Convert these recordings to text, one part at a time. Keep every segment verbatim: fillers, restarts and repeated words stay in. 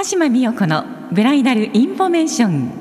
島美代子のブライダルインフォメーション。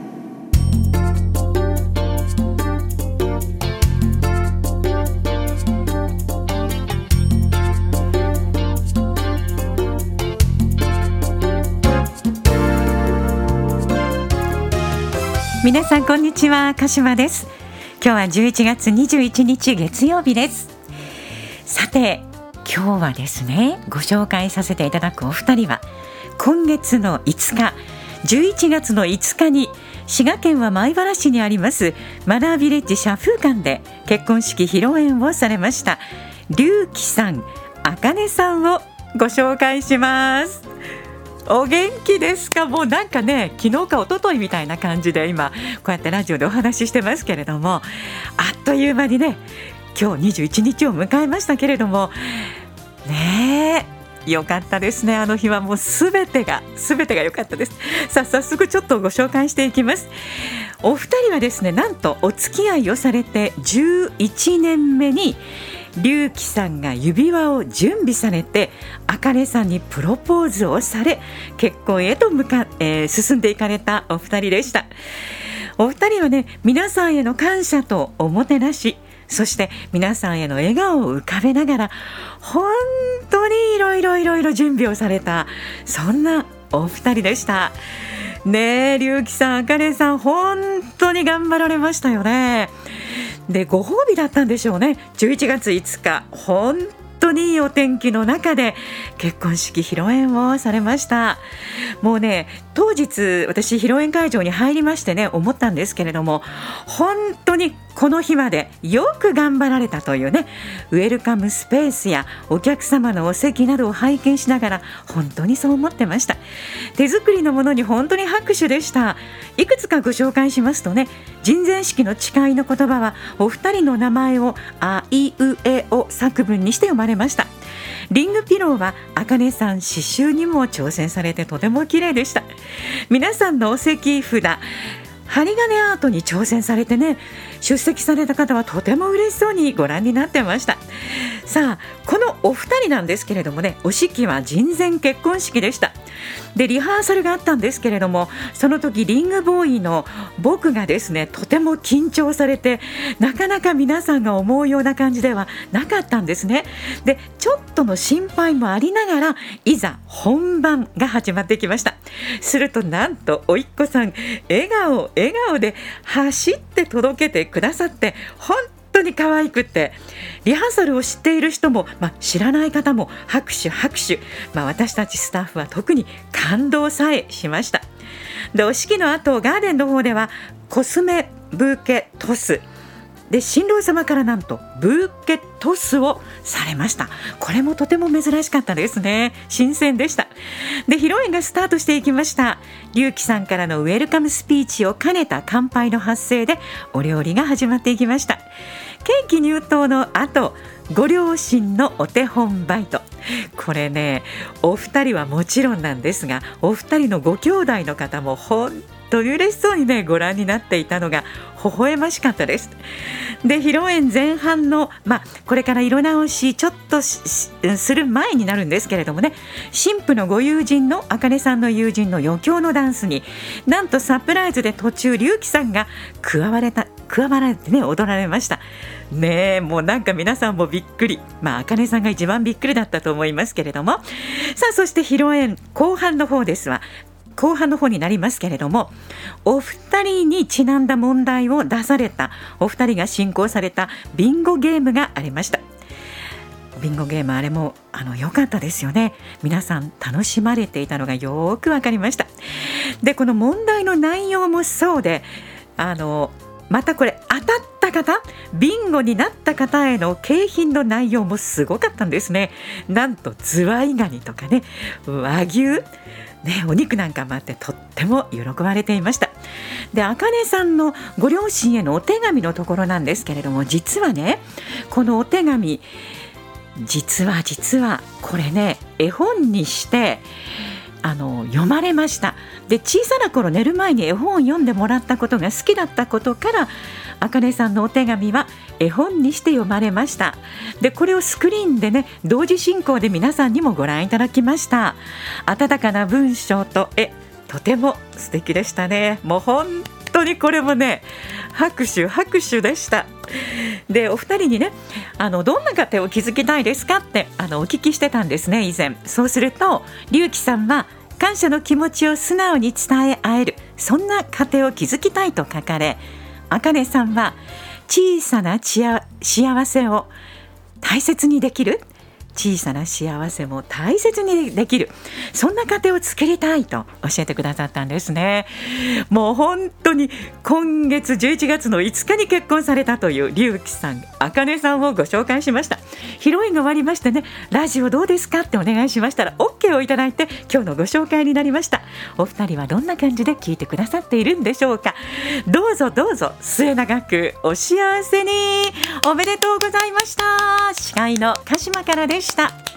皆さんこんにちは、鹿島です。今日はじゅういちがつにじゅういちにち月曜日です。さて今日はですね、ご紹介させていただくお二人は今月のいつか、じゅういちがつのいつかに滋賀県は米原市にありますマナービレッジ社風館で結婚式披露宴をされました龍樹さん、あかねさんをご紹介します。お元気ですか？もうなんかね、昨日か一昨日みたいな感じで今こうやってラジオでお話ししてますけれども、あっという間にね今日にじゅういちにちを迎えましたけれどもねえ、よかったですね。あの日はもうすべてがすべてが良かったです。さあ早速ちょっとご紹介していきます。お二人はですね、なんとお付き合いをされてじゅういちねんめに龍樹さんが指輪を準備されて、あかねさんにプロポーズをされ、結婚へと向か、えー、進んでいかれたお二人でした。お二人はね、皆さんへの感謝とおもてなし、そして皆さんへの笑顔を浮かべながら本当にいろいろいろいろ準備をされた、そんなお二人でしたね。え龍樹さん、あかねさん、本当に頑張られましたよね。でご褒美だったんでしょうね。じゅういちがついつか、本当にいいお天気の中で結婚式披露宴をされました。もうね、当日私披露宴会場に入りましてね、思ったんですけれども、本当にこの日までよく頑張られたというね、ウェルカムスペースやお客様のお席などを拝見しながら本当にそう思ってました。手作りのものに本当に拍手でした。いくつかご紹介しますとね、人前式の誓いの言葉はお二人の名前をあいうえお作文にして読まれました。リングピローはあかねさん刺繍にも挑戦されてとても綺麗でした。皆さんのお席札、針金アートに挑戦されてね、出席された方はとても嬉しそうにご覧になってました。さあこのお二人なんですけれどもね、お式は人前結婚式でした。でリハーサルがあったんですけれども、その時リングボーイの僕がですね、とても緊張されて、なかなか皆さんが思うような感じではなかったんですね。でちょっとの心配もありながら、いざ本番が始まってきました。するとなんとおいっ子さん、笑顔笑顔で走って届けてくださって、本当に可愛くって、リハーサルを知っている人も、まあ、知らない方も拍手拍手、まあ、私たちスタッフは特に感動さえしました。でお式の後、ガーデンの方ではコスメブーケトスで、新郎様からなんとブーケトスをされました。これもとても珍しかったですね。新鮮でした。で披露宴がスタートしていきました。龍樹さんからのウェルカムスピーチを兼ねた乾杯の発声でお料理が始まっていきました。ケーキ入刀の後、ご両親のお手本バイト。これね、お二人はもちろんなんですが、お二人のご兄弟の方も本当に嬉しそうにねご覧になっていたのが微笑ましかったです。で披露宴前半の、まあ、これから色直しちょっとする前になるんですけれどもね、新婦のご友人のあかねさんの友人の余興のダンスに、なんとサプライズで途中龍樹さんが加われた加わられてね踊られましたね。えもうなんか皆さんもびっくり、まああかねさんが一番びっくりだったと思いますけれども、さあそして披露宴後半の方ですわ後半の方になりますけれども、お二人にちなんだ問題を出された、お二人が進行されたビンゴゲームがありました。ビンゴゲーム、あれもあの良かったですよね。皆さん楽しまれていたのがよくわかりました。でこの問題の内容もそうで、あのまたこれ当たった方、ビンゴになった方への景品の内容もすごかったんですね。なんとズワイガニとかね、和牛ね、お肉なんかもあって、とっても喜ばれていました。であかねさんのご両親へのお手紙のところなんですけれども、実はねこのお手紙、実は実はこれね絵本にしてあの読まれました。で小さな頃寝る前に絵本を読んでもらったことが好きだったことからあかねさんのお手紙は絵本にして読まれました。でこれをスクリーンでね同時進行で皆さんにもご覧いただきました。温かな文章と絵とても素敵でしたね。もう本当にこれもね拍手拍手でした。でお二人にねあのどんな家庭を築きたいですかってあのお聞きしてたんですね以前。そうすると龍樹さんは感謝の気持ちを素直に伝え合えるそんな家庭を築きたいと書かれ、あかねさんは小さなちや幸せを大切にできる小さな幸せも大切にできるそんな家庭を作りたいと教えてくださったんですね。もう本当に今月じゅういちがつのいつかに結婚されたという龍樹さんあかねさんをご紹介しました。披露宴が終わりましてねラジオどうですかってお願いしましたら OK をいただいて今日のご紹介になりました。お二人はどんな感じで聞いてくださっているんでしょうか。どうぞどうぞ末永くお幸せに。おめでとうございました。司会の鹿島からでした。